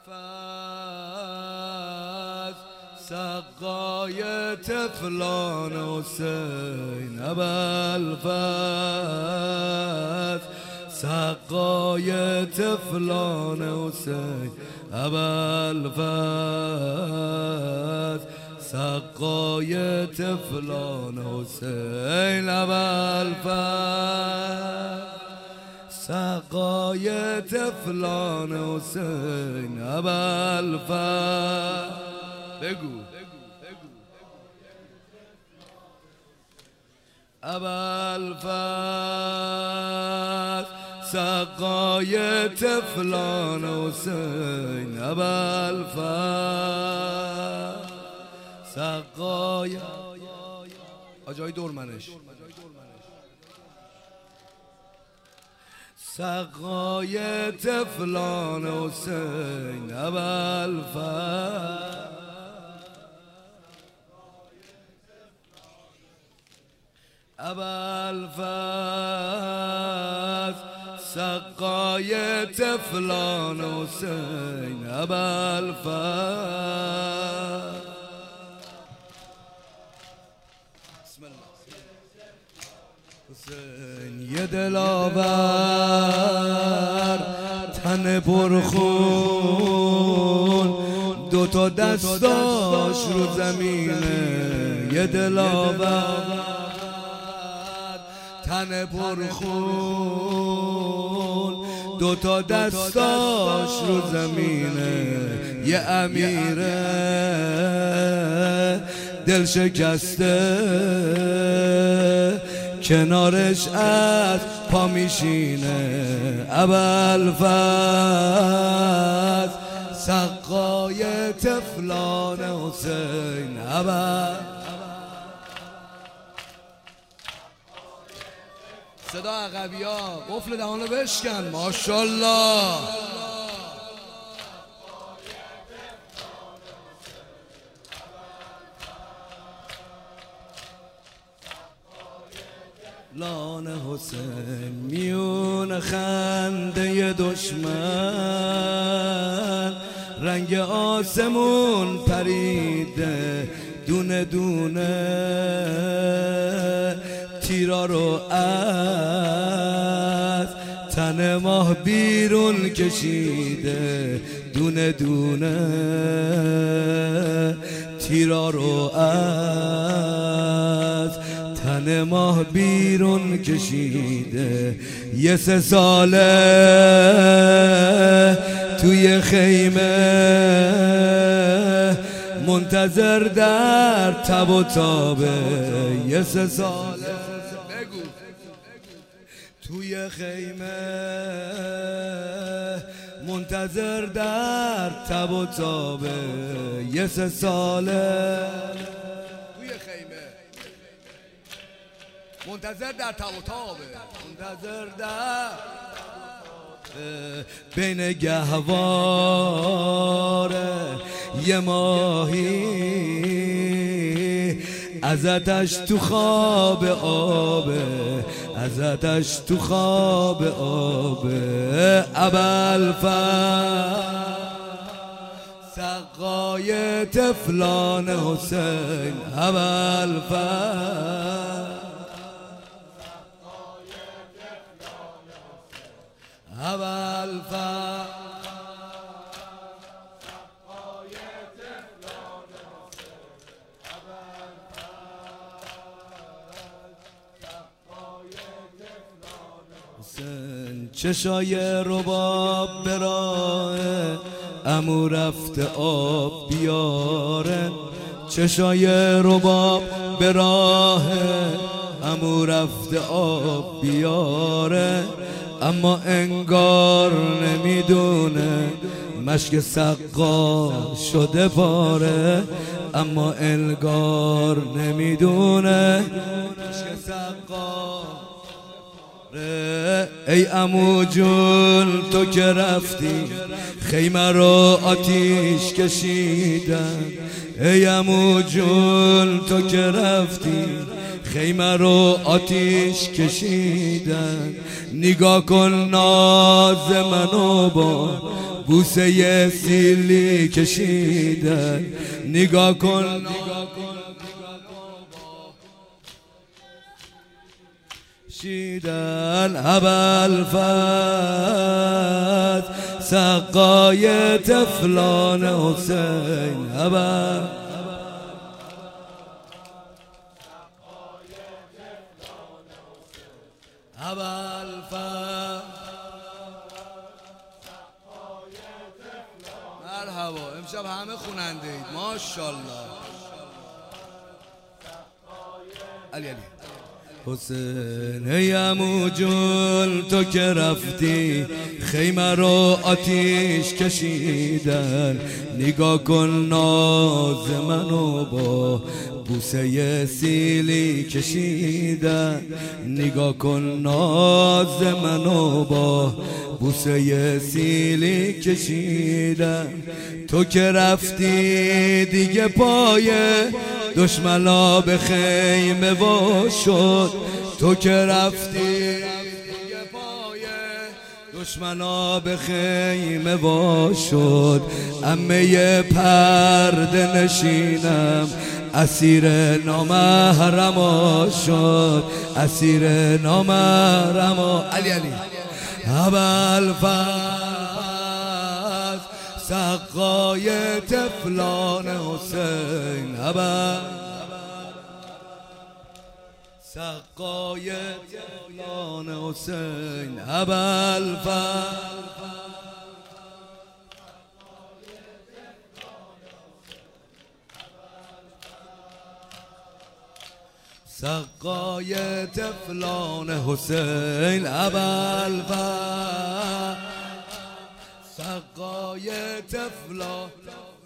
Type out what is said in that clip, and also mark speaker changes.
Speaker 1: سقای طفلان حسین ابوالفضل، سقای طفلان حسین ابوالفضل، سقای طفلان حسین ابوالفضل، سقای طفلان حسین ابوالفضل. بگو ابوالفضل، سقای طفلان حسین ابوالفضل، سقای آجای دورمنش، سقای طفلان حسین ابوالفضل، ابوالفضل، سقای طفلان حسین ابوالفضل. بسم الله. حسین یه دلاور تن پرخون، دوتا دستاش رو زمینه. یه دلاور تن پرخون، دوتا دستاش رو زمینه. یه امیره دل شکسته، کنارش از پا میشینه. ابوالفضل، سقای طفلان حسین ابوالفضل. صدا عقبیا قفل دهانو بشکن. ماشاءالله. لان حسین میون خنده دشمن، رنگ آسمون پریده دونه دونه. تیرا رو از تن ماه بیرون کشیده دونه دونه. تیرا رو از تن ماه بیرون کشیده. یه 3 ساله توی خیمه منتظر در تب و تابه. یه 3 ساله توی خیمه منتظر در تب و تابه. یه 3 ساله توی خیمه منتظر در تب و تابه. منتظر در بین گهواره یه ماهی، ازتش تو خواب آبه، ازتش تو خواب آبه. ابوالفضل، سقای طفلان حسین ابوالفضل، ابوالفضل، چشای رباب به راه عمو رفته آب بیاره. چشای رباب به راه عمو رفته آب بیاره. اما انگار نمیدونه مشک سقا شده پاره. اما انگار نمیدونه مشک سقا. ای عمو جون تو که رفتی خیمه رو آتیش کشیدن. ای عمو جون تو که رفتی خیمه رو آتیش کشیدن. نگاه کن ناز منو با بوسه سیلی کشیدن. نگاه کن شیدن ابوالفضل سقای طفلان حسین. ابوالفضل مرحبا. امشب همه خوننده اید ماشاءالله. علی علی حسین ای عمو جون تو که رفتی خیمه رو آتیش کشیدن. نگاه کن ناز منو با بوسه سیلی کشیدن. نگاه کن ناز منو با بوسه سیلی کشیدن. تو که رفتی دیگه پای دشمنا به خیمه وا شد. تو که رفتی دیگه پای دشمنا به خیمه وا شد. عمه پرده نشینم اسیر نامحرما شد. اسیر نامحرما. علی علی ابوالفضل سقای طفلان حسین. سقای طفلان حسین. ابوالفضل سقای طفلان حسین. ابوالفضل سقای طفلان